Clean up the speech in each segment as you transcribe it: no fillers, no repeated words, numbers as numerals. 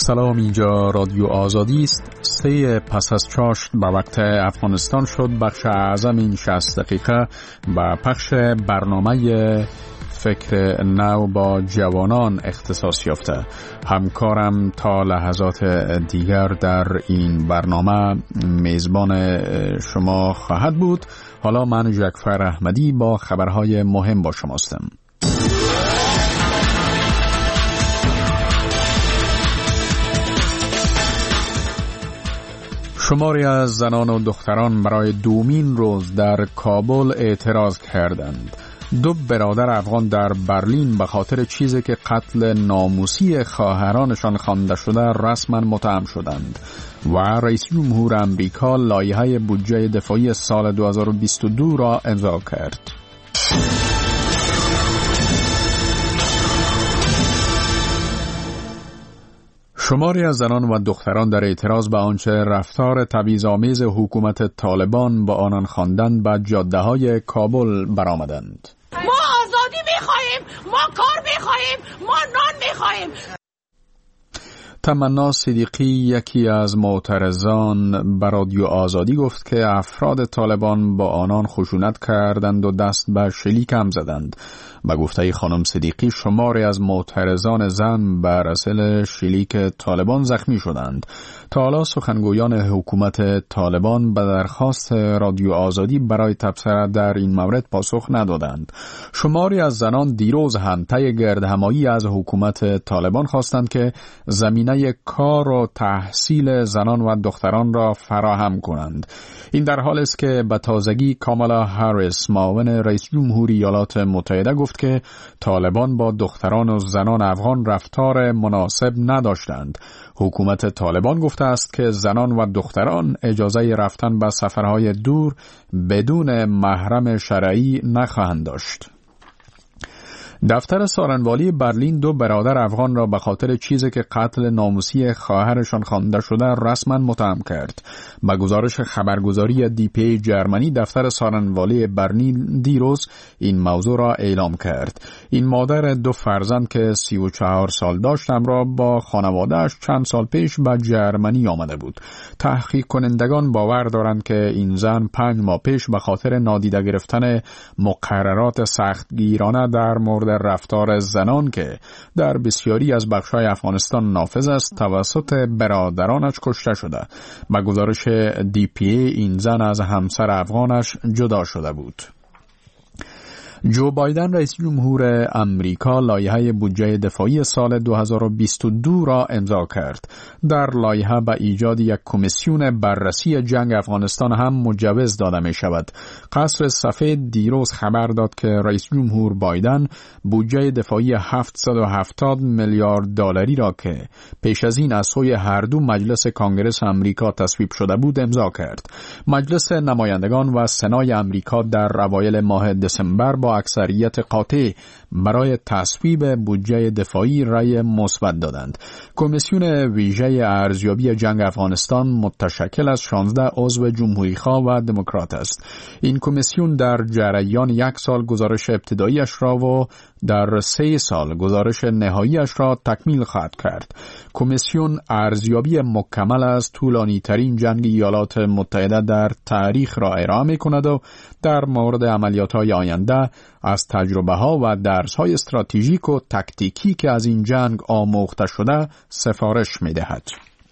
سلام، اینجا رادیو آزادی است. 3 پس از چاشت به وقت افغانستان شد. بخش اعظم این 60 دقیقه به پخش برنامه فکر نو با جوانان اختصاص یافته. همکارم تا لحظات دیگر در این برنامه میزبان شما خواهد بود. حالا من جعفر احمدی با خبرهای مهم با شما هستم. شماری از زنان و دختران برای دومین روز در کابل اعتراض کردند. 2 برادر افغان در برلین به خاطر چیزی که قتل ناموسی خواهرانشان خوانده شده رسما متهم شدند و رئیس جمهور امریکا لایحه بودجه دفاعی سال 2022 را امضا کرد. شماری از زنان و دختران در اعتراض به آنچه رفتار تبعیض‌آمیز حکومت طالبان با آنان خواندند به جاده‌های کابل برآمدند. ما آزادی می‌خواهیم، ما کار می‌خواهیم، ما نان می‌خواهیم. تمنا صدیقی، یکی از معترضان، به رادیو آزادی گفت که افراد طالبان با آنان خشونت کردند و دست به شلیک هم زدند. به گفته خانم صدیقی، شماری از معترضان زن بر اثر شلیک طالبان زخمی شدند. تا حالا سخنگویان حکومت طالبان به درخواست رادیو آزادی برای تبصره در این مورد پاسخ ندادند. شماری از زنان دیروز هم طی گردهمایی از حکومت طالبان خواستند که زمینه کار و تحصیل زنان و دختران را فراهم کنند. این در حال است که به تازگی کامالا هریس، معاون رئیس جمهور ایالات متحده، گفت که طالبان با دختران و زنان افغان رفتار مناسب نداشتند. حکومت طالبان گفته است که زنان و دختران اجازه رفتن به سفرهای دور بدون محرم شرعی نخواهند داشت. دفتر سارنوالی برلین 2 برادر افغان را به خاطر چیزی که قتل ناموسی خواهرشان خوانده شده رسما متهم کرد. به گزارش خبرگزاری دیپی جرمنی، دفتر سارنوالی برلین دیروز این موضوع را اعلام کرد. این مادر 2 فرزند که 34 سال داشت همراه با خانواده‌اش چند سال پیش به جرمنی آمده بود. تحقیق کنندگان باور دارند که این زن 5 ماه پیش به خاطر نادیده گرفتن مقررات سختگیرانه در مورد رفتار زنان که در بسیاری از بخش‌های افغانستان نافذ است توسط برادرانش کشته شده. به گزارش DPA این زن از همسر افغانش جدا شده بود. جو بایدن، رئیس جمهور امریکا، لایحه بودجه دفاعی سال 2022 را امضا کرد. در لایحه به ایجاد یک کمیسیون بررسی جنگ افغانستان هم مجوز داده می شود. قصر سفید دیروز خبر داد که رئیس جمهور بایدن بودجه دفاعی 770 میلیارد دلاری را که پیش از این از سوی هر دو مجلس کانگرس امریکا تصویب شده بود امضا کرد. مجلس نمایندگان و سنای امریکا در اوایل ماه دسامبر با اکثریت قاطع برای تصویب بودجه دفاعی رأی مثبت دادند. کمیسیون ویژه ارزیابی جنگ افغانستان متشکل از 16 عضو جمهوری‌خواه و دموکرات است. این کمیسیون در جریان 1 سال گزارش ابتداییش را و در 3 سال گزارش نهاییش را تکمیل خواهد کرد. کمیسیون ارزیابی مکمل از طولانی ترین جنگ ایالات متحده در تاریخ را ارائه می کند و در مورد عملیات‌های آینده از تجربه‌ها و درس‌های استراتژیک و تکتیکی که از این جنگ آموخته شده سفارش می‌دهد.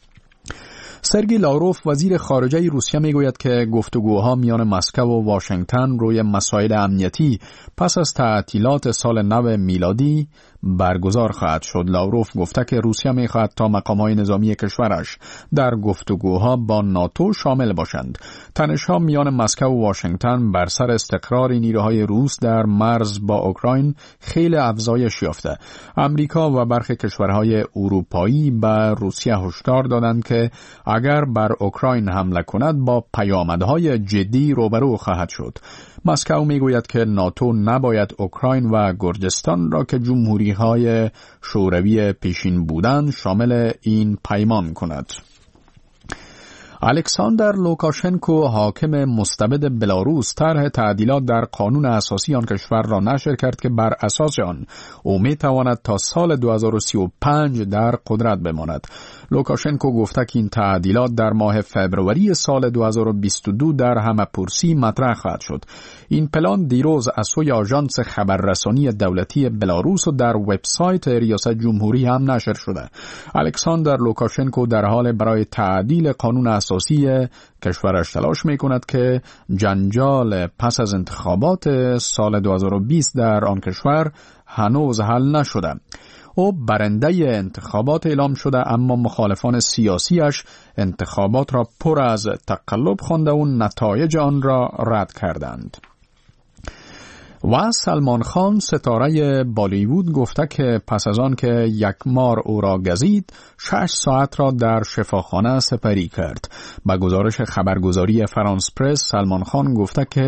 سرگئی لاوروف، وزیر خارجه روسیه، میگوید که گفتگوها میان مسکو و واشنگتن روی مسائل امنیتی پس از تعطیلات سال نو میلادی برگزار خواهد شد. لاوروف گفته که روسیه میخواهد تا مقام‌های نظامی کشورش در گفتگوها با ناتو شامل باشند. تنش‌ها میان مسکو و واشنگتن بر سر استقرار نیروهای روس در مرز با اوکراین خیلی افزایش یافته. امریکا و برخی کشورهای اروپایی به روسیه هشدار دادند که اگر بر اوکراین حمله کند با پیامدهای جدی روبرو خواهد شد. مسکو میگوید که ناتو نباید اوکراین و گرجستان را که جمهوری‌های شوروی پیشین بودند شامل این پیمان کند. الکساندر لوکاشنکو حاکم مستبد بلاروس طرح تعدیلات در قانون اساسی آن کشور را نشر کرد که بر اساس آن او میتواند تا سال 2035 در قدرت بماند. لوکاشنکو گفته که این تعدیلات در ماه فوریه سال 2022 در همه‌پرسی مطرح خواهد شد. این پلان دیروز از سوی آژانس خبررسانی دولتی بلاروس و در وبسایت ریاست جمهوری هم نشر شده. الکساندر لوکاشنکو در حال برای تعدیل قانون اساسی کشورش تلاش می‌کند که جنجال پس از انتخابات سال 2020 در آن کشور هنوز حل نشده. او برنده انتخابات اعلام شده، اما مخالفان سیاسیش انتخابات را پر از تقلب خوانده و نتایج آن را رد کردند. و سلمان خان ستاره بالیوود گفته که پس از آن که یک مار او را گزید 6 ساعت را در شفاخانه سپری کرد. با گزارش خبرگزاری فرانس پرس، سلمان خان گفته که